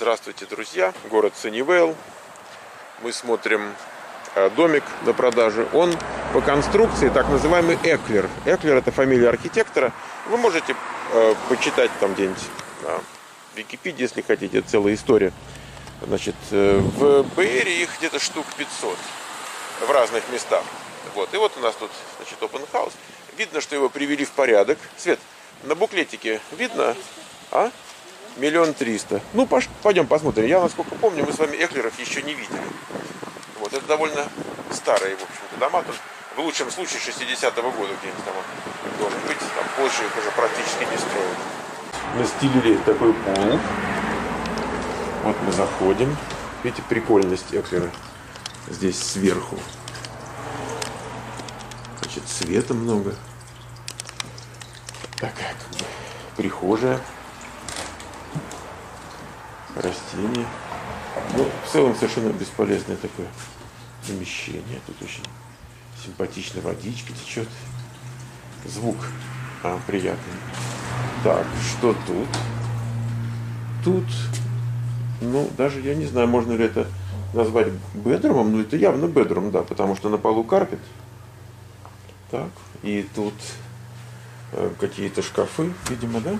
Здравствуйте, друзья! Город Саннивейл. Мы смотрим домик на продажу. Он по конструкции так называемый Эклер. Эклер — это фамилия архитектора. Вы можете почитать там где-нибудь на Википедии, если хотите. Это целая история. Значит, в Бэйре их где-то штук 500 в разных местах. Вот. И вот у нас тут, значит, open house. Видно, что его привели в порядок. Свет, на буклетике видно? А? 1 300 000. Ну, пойдем посмотрим. Я, насколько помню, мы с вами Эклеров еще не видели. Вот, это довольно старые, в общем-то, дома. Тут, в лучшем случае, 60-го года где-нибудь там должен быть. Там позже их уже практически не строят. Настелили такой пол. Вот мы заходим. Видите, прикольность Эклера здесь сверху. Значит, света много. Такая как бы прихожая. Растения. Ну, в целом совершенно бесполезное такое помещение. Тут очень симпатично водичка течет. Звук приятный. Так, что тут? Тут, ну, даже я не знаю, можно ли это назвать бедрумом. Но это явно бедрум, да, потому что на полу карпет. Так, и тут какие-то шкафы, видимо, да?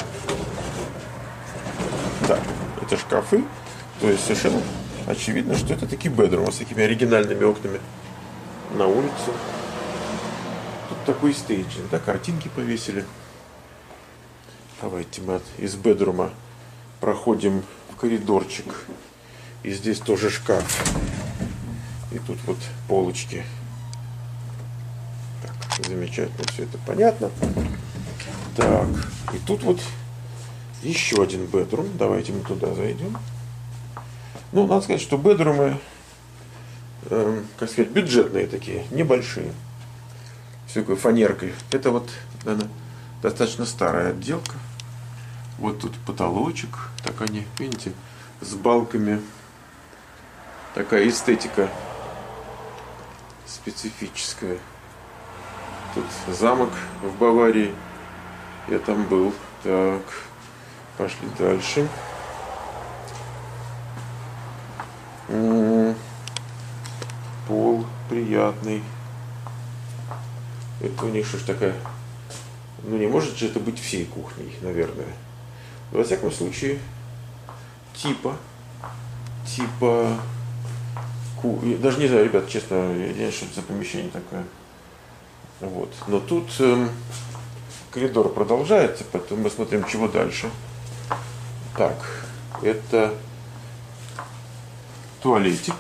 Да, это шкафы. То есть совершенно очевидно, что это такие бедрумы с такими оригинальными окнами на улицу. Тут такой стейджинг, да, картинки повесили. Давайте мы из бедрума проходим в коридорчик. И здесь тоже шкаф. И тут вот полочки. Так, замечательно, все это понятно. Так, и тут вот еще один бедрум. Давайте мы туда зайдем. Ну, надо сказать, что бедрумы, как сказать, бюджетные такие, небольшие. С такой фанеркой. Это вот, наверное, достаточно старая отделка. Вот тут потолочек. Так они, видите, с балками. Такая эстетика специфическая. Тут замок в Баварии. Я там был. Так, пошли дальше. Пол приятный. Это у них что ж такая... Ну, не может же это быть всей кухней, наверное. Во всяком случае, типа... Даже не знаю, ребят, честно, я не знаю, что это за помещение такое. Вот. Но тут коридор продолжается, поэтому мы смотрим, чего дальше. Так, это туалетик.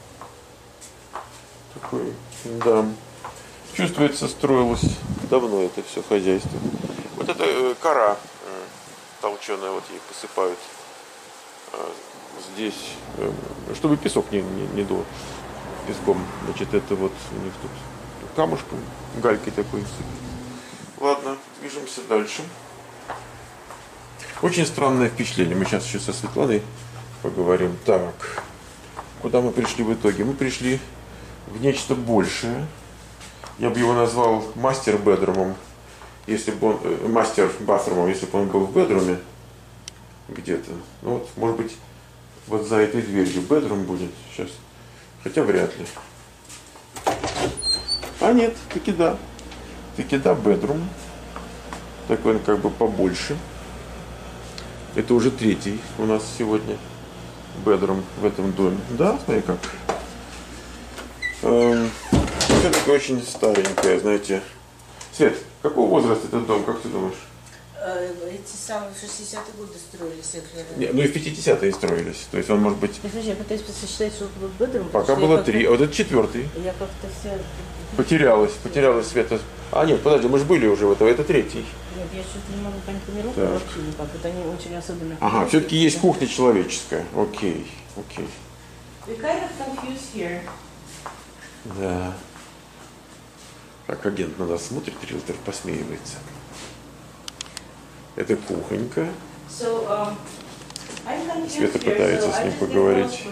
Такой, да. Чувствуется, строилось давно это все хозяйство. Вот это кора толченая, вот ей посыпают здесь, чтобы песок не дул песком. Значит, это вот у них тут камушком, галькой такой сыпят. Ладно, движемся дальше. Очень странное впечатление. Мы сейчас еще со Светланой поговорим. Так, куда мы пришли в итоге? Мы пришли в нечто большее. Я бы его назвал мастер-бедрумом, если бы он мастер-батрумом, если бы он был в бедруме где-то. Ну вот, может быть, вот за этой дверью бедрум будет сейчас. Хотя вряд ли. А нет, таки да. Таки да, бедрум. Такой он как бы побольше. Это уже третий у нас сегодня бедрум в этом доме. Да, смотри как. Все-таки очень старенькая, знаете. Свет, какого возраста этот дом, как ты думаешь? Эти самые 60-е годы строились. Не, ну и в 50-е строились. То есть он может быть... Я пытаюсь посчитать, что был бедрум. Пока было 3, а вот это 4-й. Я как-то все... Потерялась Света. А нет, подожди, мы же были уже в этом, это 3-й. Нет, я что-то не могу понять планировку вообще никак. Вот они очень особенно... Ага, все-таки есть кухня человеческая. Окей. We kind of confused here. Да. Как агент на нас смотрит, риэлтор посмеивается. Это кухонька. So, Света пытается с ним поговорить.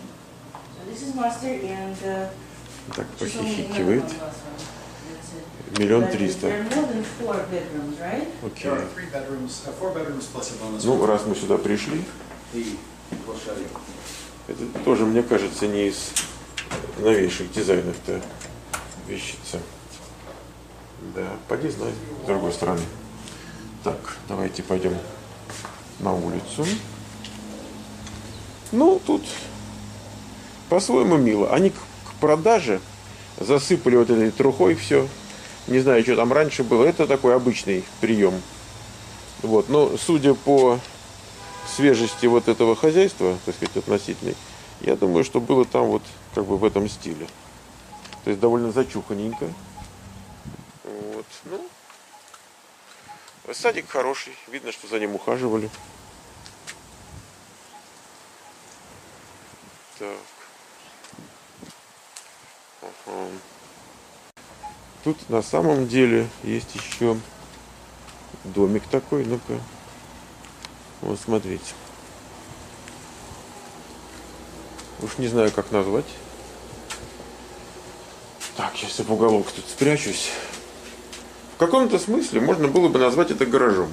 Так, похихикивает. Миллион триста. There are more than 4 bedrooms, right? Окей. There are 3 bedrooms, 4 bedrooms plus a bonus Ну, room. раз мы сюда пришли, The, we'll show you. это тоже, мне кажется, не из новейших дизайнов-то вещица. Да, поди знай, с другой стороны. Так, давайте пойдем на улицу. Ну, тут по-своему мило. Они к продаже засыпали вот этой трухой все. Не знаю, что там раньше было. Это такой обычный прием. Вот. Но судя по свежести вот этого хозяйства, так сказать, относительной, я думаю, что было там вот как бы в этом стиле. То есть довольно зачуханненько. Вот. Ну, садик хороший. Видно, что за ним ухаживали. Так. Ага. Тут на самом деле есть еще домик такой. Ну-ка. Вот смотрите. Уж не знаю, как назвать. Так, сейчас я в уголок тут спрячусь. В каком-то смысле можно было бы назвать это гаражом.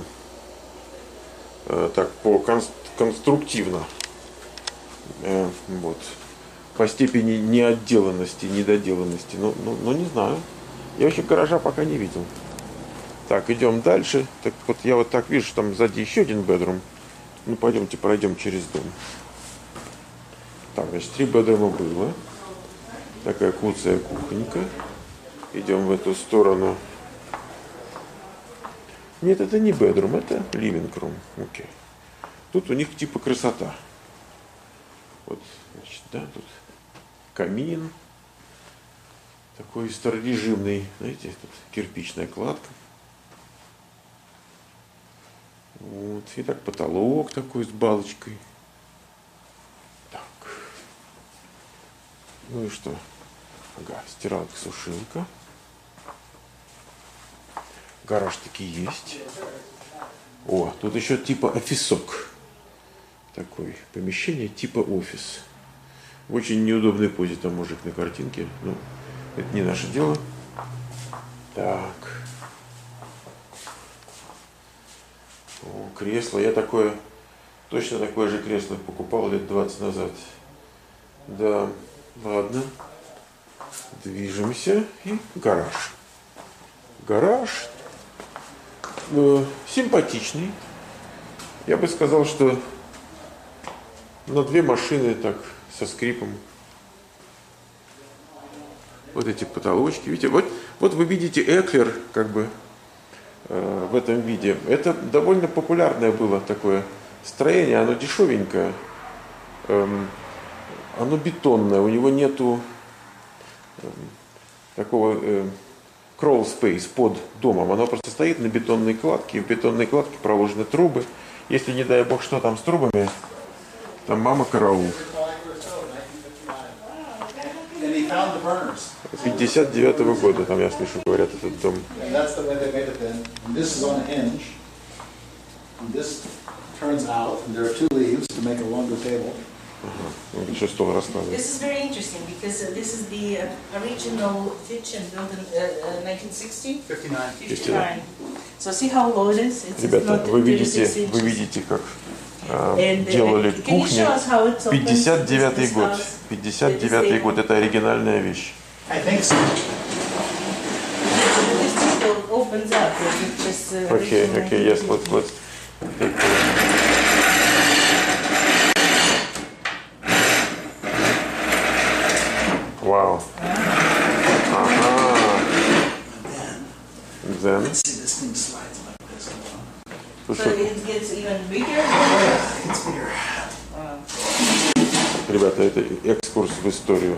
Так, конструктивно. Вот. По степени неотделанности, недоделанности. Но не знаю. Я вообще гаража пока не видел. Так, идем дальше. Так вот я вот так вижу, что там сзади еще один бедрум. Ну, пойдемте пройдем через дом. Так, значит, 3 бедрума было. Такая куцая кухонька. Идем в эту сторону. Нет, это не бедрум, это living-room. Окей. Тут у них типа красота. Вот, значит, да, тут камин. Такой старорежимный, знаете, тут кирпичная кладка. Вот, и так потолок такой с балочкой. Так. Ну и что? Ага, стиралка-сушилка. Гараж таки есть. О, тут еще типа офисок. Такое помещение типа офис. В очень неудобной позе там мужик на картинке. Ну, это не наше дело. Так. О, кресло. Я такое, точно такое же кресло покупал лет 20 назад. Да, ладно. Движемся. И гараж. Гараж симпатичный. Я бы сказал, что на 2 машины так со скрипом. Вот эти потолочки. Видите, вот вы видите Эклер как бы в этом виде. Это довольно популярное было такое строение. Оно дешевенькое. Оно бетонное. У него нету такого crawl space под домом. Оно просто стоит на бетонной кладке. И в бетонной кладке проложены трубы. Если, не дай бог, что там с трубами, там мама караул. 59-го года, там, я слышу, говорят, этот дом. Ага, еще стол раскладывает. This is very interesting because this is the original kitchen built in 1960? 59. So see how low it is? It's Ребята, not вы 36 видите, как And, делали can you кухню. show us how it's opened? 59-й This год. house? 59-й год. Это оригинальная вещь. I think so. This table opens up. It's just, Окей, original окей, yes, kitchen. let's take it. Вау. Ага. Then. Let's see, this thing slides like this. So Слушай, it gets even bigger? It's bigger. ребята, это экскурс в историю.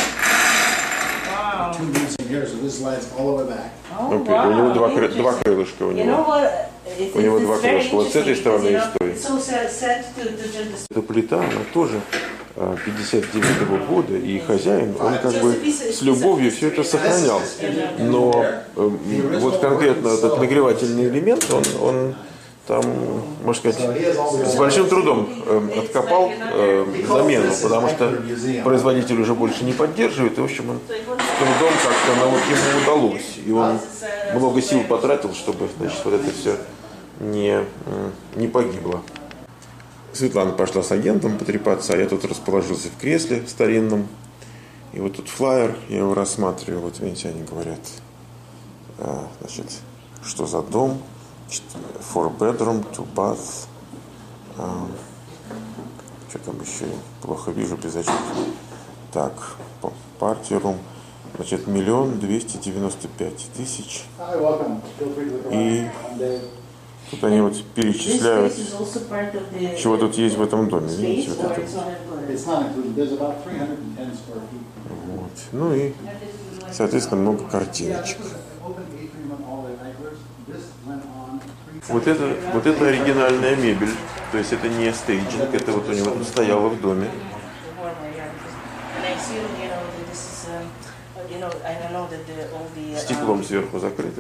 Wow. 2 rooms in here, so this slides all the way back. Oh, Окей, у него два interesting. крылышка у You know него. what? У него It's два very крылышка. Вот с этой interesting стороны because, и с той. it's so sad to just Эта плита, она тоже 59-го года, и хозяин, он как бы с любовью все это сохранял. Но вот конкретно этот нагревательный элемент, он там, можно сказать, с большим трудом откопал замену, потому что производитель уже больше не поддерживает, и, в общем, он что дом как-то ну, вот ему удалось. И он много сил потратил, чтобы, значит, вот это все не погибло. Светлана пошла с агентом потрепаться, а я тут расположился в кресле старинном. И вот тут флаер, я его рассматриваю. Вот видите, они говорят, значит, что за дом. 4 bedroom, 2 bath. Что там еще? Плохо вижу без очков. Так, party room. Значит, 1 295 000. И тут они вот перечисляют, чего тут есть в этом доме. Видите, вот это. Вот. Ну и, соответственно, много картиночек. Вот это оригинальная мебель. То есть это не стейджинг, это вот у него тут стояло в доме. Стеклом сверху закрыто.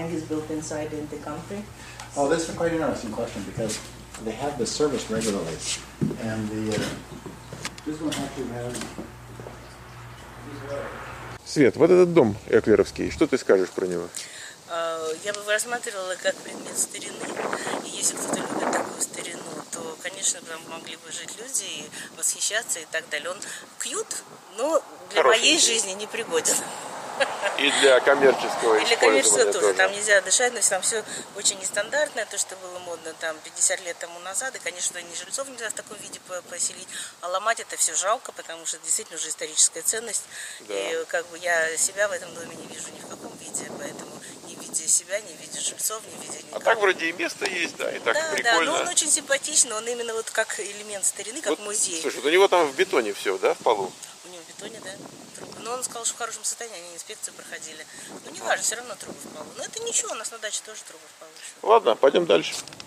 Oh, this is quite an interesting question because they have the service regularly, and this one actually has. Свет, вот этот дом эклеровский, что ты скажешь про него? Я бы рассматривала как предмет старины, и если кто-то любит такую старину, то, конечно, там могли бы жить люди и восхищаться и так далее. Он кьют, но для моей жизни не пригоден. И для коммерческого И для коммерческого тоже. Там нельзя дышать, но там все очень нестандартное, то, что было модно там 50 лет тому назад. И, конечно, ни жильцов нельзя в таком виде поселить. А ломать это все жалко, потому что это действительно уже историческая ценность. Да. И как бы я себя в этом доме не вижу ни в каком виде, поэтому не видя себя, не видя жильцов, не видя никого. А так вроде и место есть, да, и так да, прикольно. Да, но он очень симпатичный, он именно вот как элемент старины, как вот, музей. Слушай, вот у него там в бетоне все, да, в полу? У него в бетоне, да, трубы. Но он сказал, что в хорошем состоянии, они инспекцию проходили. Ну, не важно, все равно трубы в полу. Но это ничего, у нас на даче тоже трубы в полу. Ладно, пойдем дальше.